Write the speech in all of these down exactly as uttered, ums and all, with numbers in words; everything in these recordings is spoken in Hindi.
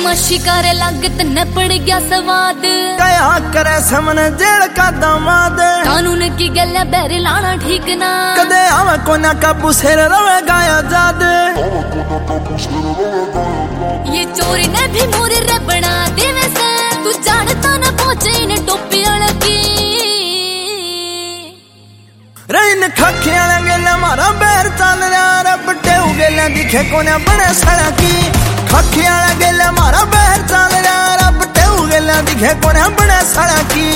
बदमाशी करे लागत न पड़ गया स्वाद, कया करे समन जेल का दामाद। कानून की गल बैर लाना ठीक ना, कदे आवे कोना काबू सिर रवे गाया जाद। ये चोरी ने भी मोरे रे बना दे वैसे, तू जानता न पहुंचे इन टोपी की। रैन खाखे वाला गेला मारा बैर चल रहा, रब टेऊ गेला दिखे कोने बड़े सड़ा की। खाखे वाला गेला मारा बैर चल रहा, रब टेऊ गेला दिखे कोने बड़े सड़ा की।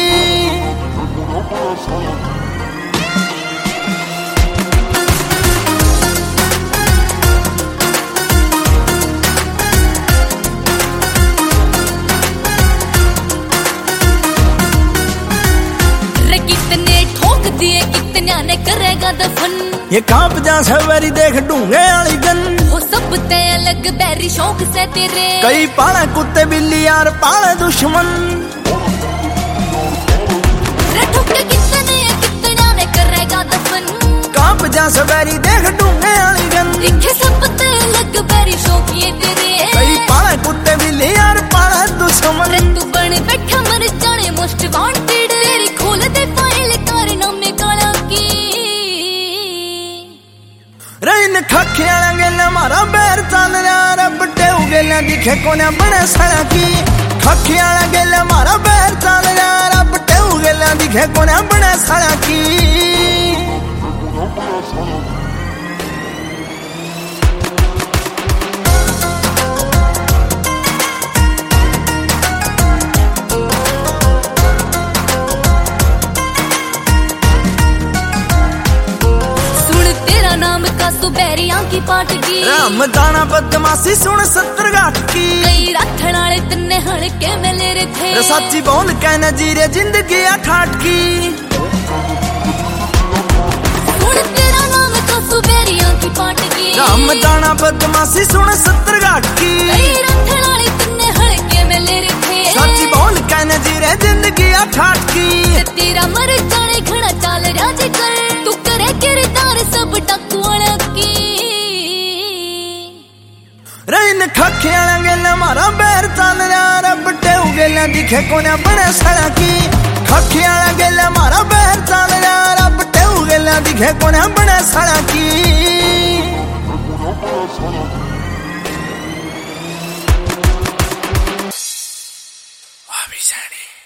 कितने ने करेगा दफन, ये कांप जा सवेरी देख ढूंगे वाली गन। वो सब ते अलग बैरी शौक से तेरे, कई पाले कुत्ते बिल्ली यार पाले दुश्मन। कितने कितने ने करेगा दफन, कांप जा सवेरी देख ढूंगे वाली गन। दिखे सब ते अलग बैरी शौक ये तेरे, कई पाले कुत्ते बिल्ली यार पाले दुश्मन। तू बन बैठा मर जाने मोस्ट वांटेड, तेरी खोल दे फाइल कारनामे काला की। रैन खाखे वाला गेला मारा बैर चल रहा, रब टेऊ गेला दिखे कोने बड़े सड़ा की। खाखे वाला गेला मारा बैर चल रहा, रब टेऊ गेला दिखे कोने बड़े सड़ा की। बैरियां की पाटगी, राम दाना बदमाशी सुन सत्तर गाठ की। कई रखण वाले तन्ने हड़के मिले रे थे, सच्ची बोल कहना जीरे जिंदगी अठाट की। सुन तेरा नाम कसु बैरियां की पाटगी, राम दाना बदमाशी सुन सत्तर गाठ की। कई रखण वाले तन्ने हड़के मिले रे थे, सच्ची बोल कहना जीरे जिंदगी अठाट की। तेरा मर जाने घना चाल राज कर, तू करे किरदार सब डाकू वाला की। रैन खाखे वाला गेला मारा बैर चल रहा, रब टेऊ गेला दिखे कोने बड़े सड़ा की। खाखे वाला गेला मारा बैर चल रहा, रब टेऊ गेला दिखे कोने बड़े सड़ा की। अभी